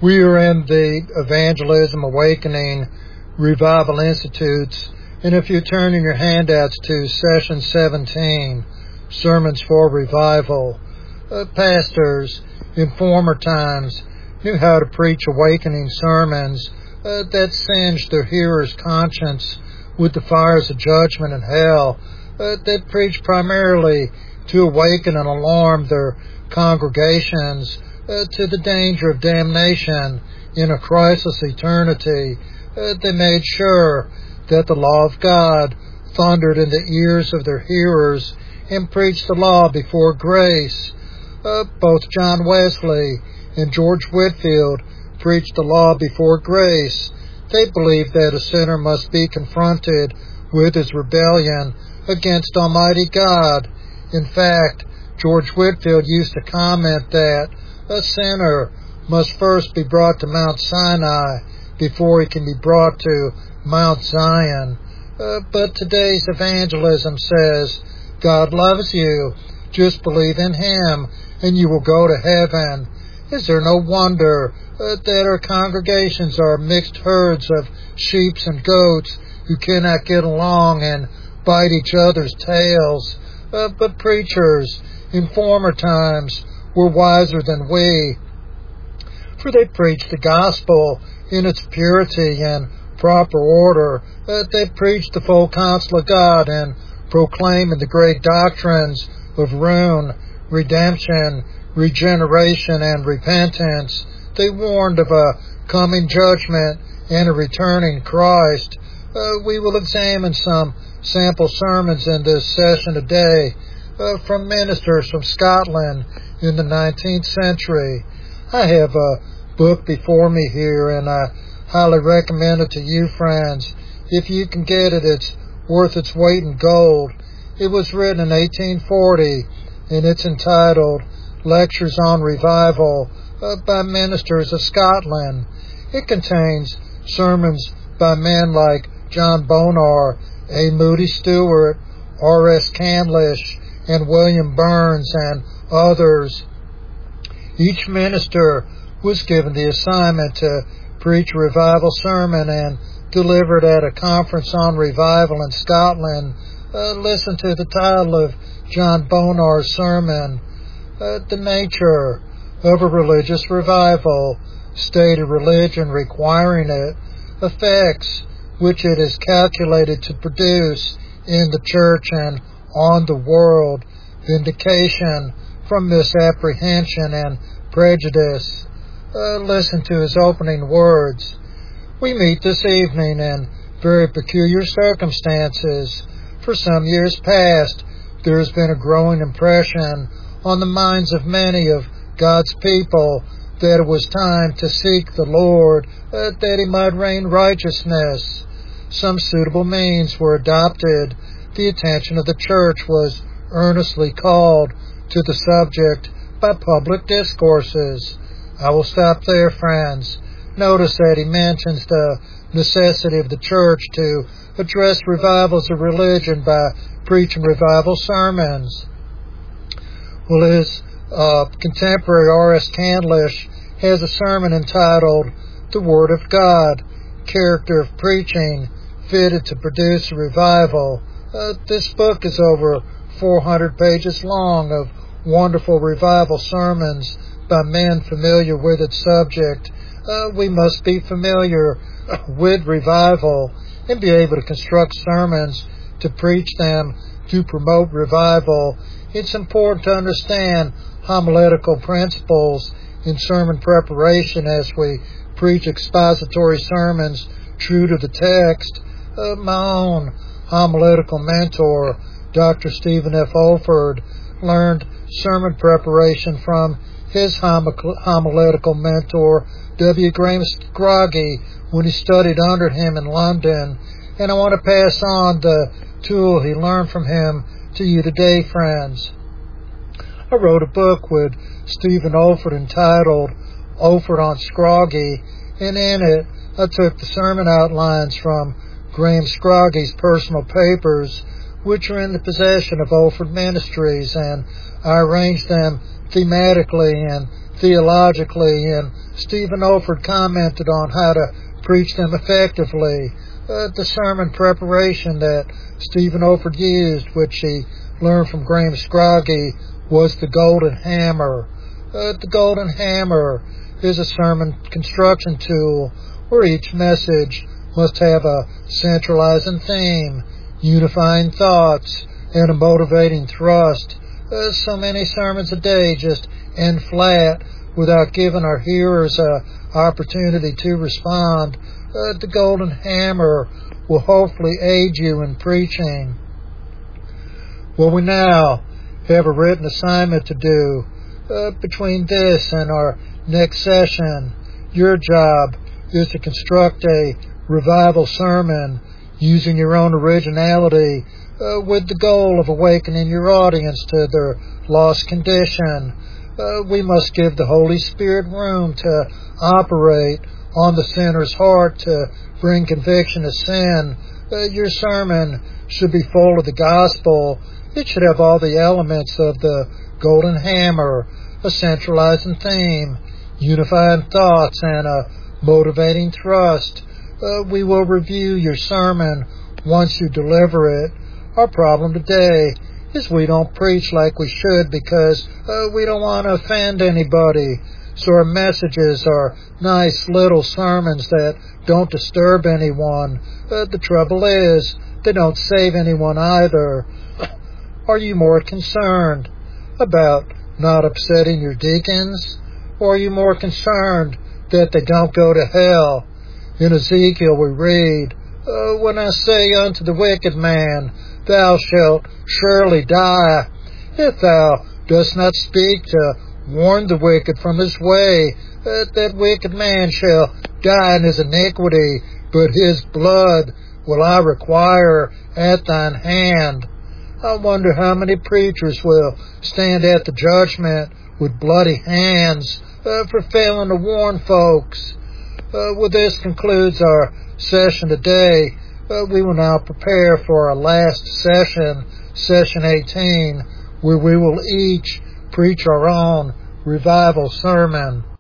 We are in the Evangelism Awakening Revival Institutes, and if you turn in your handouts to Session 17, Sermons for Revival, pastors in former times knew how to preach awakening sermons that singed their hearers' conscience with the fires of judgment and hell, that preached primarily to awaken and alarm their congregations to the danger of damnation in a Christless eternity. They made sure that the law of God thundered in the ears of their hearers and preached the law before grace. Both John Wesley and George Whitefield preached the law before grace. They believed that a sinner must be confronted with his rebellion against Almighty God. In fact, George Whitefield used to comment that a sinner must first be brought to Mount Sinai before he can be brought to Mount Zion. But today's evangelism says, God loves you. Just believe in Him and you will go to heaven. Is there no wonder that our congregations are mixed herds of sheep and goats who cannot get along and bite each other's tails? But preachers in former times were wiser than we, for they preached the gospel in its purity and proper order. They preached the full counsel of God and proclaiming the great doctrines of ruin, redemption, regeneration, and repentance. They warned of a coming judgment and a returning Christ. We will examine some sample sermons in this session today from ministers from Scotland in the 19th century. I have a book before me here, and I highly recommend it to you, friends. If you can get it, it's worth its weight in gold. It was written in 1840, and it's entitled Lectures on Revival by Ministers of Scotland. It contains sermons by men like John Bonar, A. Moody Stewart, R.S. Candlish, and William Burns, and others. Each minister was given the assignment to preach a revival sermon and deliver it at a conference on revival in Scotland. Listen to the title of John Bonar's sermon, The Nature of a Religious Revival, State of Religion Requiring It, Effects which it is calculated to produce in the church and on the world, Vindication from Misapprehension and Prejudice. Listen to his opening words. We meet this evening in very peculiar circumstances. For some years past, there has been a growing impression on the minds of many of God's people that it was time to seek the Lord, that He might rain righteousness. Some suitable means were adopted. The attention of the church was earnestly called to the subject by public discourses. I will stop there, friends. Notice that he mentions the necessity of the church to address revivals of religion by preaching revival sermons. Well, his contemporary R.S. Candlish has a sermon entitled The Word of God, Character of Preaching, Fitted to Produce a Revival. This book is over 400 pages long of wonderful revival sermons by men familiar with its subject. We must be familiar with revival and be able to construct sermons to preach them to promote revival. It's important to understand homiletical principles in sermon preparation as we preach expository sermons true to the text. My own homiletical mentor, Dr. Stephen F. Olford, learned sermon preparation from his homiletical mentor, W. Graham Scroggie, when he studied under him in London. And I want to pass on the tool he learned from him to you today, friends. I wrote a book with Stephen Olford entitled Olford on Scroggie, and in it I took the sermon outlines from Graham Scroggie's personal papers, which are in the possession of Olford Ministries, and I arranged them thematically and theologically, and Stephen Olford commented on how to preach them effectively. The sermon preparation that Stephen Olford used, which he learned from Graham Scroggie, was the Golden Hammer. The Golden Hammer is a sermon construction tool where each message must have a centralizing theme, unifying thoughts, and a motivating thrust. So many sermons a day just end flat without giving our hearers an opportunity to respond. The Golden Hammer will hopefully aid you in preaching. Well, we now have a written assignment to do. Between this and our next session, your job is to construct a revival sermon using your own originality with the goal of awakening your audience to their lost condition. We must give the Holy Spirit room to operate on the sinner's heart to bring conviction of sin. Your sermon should be full of the gospel. It should have all the elements of the Golden Hammer, a centralizing theme, unifying thoughts, and a motivating thrust. We will review your sermon once you deliver it. Our problem today is we don't preach like we should because we don't want to offend anybody. So our messages are nice little sermons that don't disturb anyone. The trouble is, they don't save anyone either. Are you more concerned about not upsetting your deacons? Or are you more concerned that they don't go to hell? In Ezekiel we read, when I say unto the wicked man, thou shalt surely die, if thou dost not speak to warn the wicked from his way, that wicked man shall die in his iniquity, but his blood will I require at thine hand. I wonder how many preachers will stand at the judgment with bloody hands for failing to warn folks. Well, this concludes our session today. We will now prepare for our last session, session 18, where we will each preach our own revival sermon.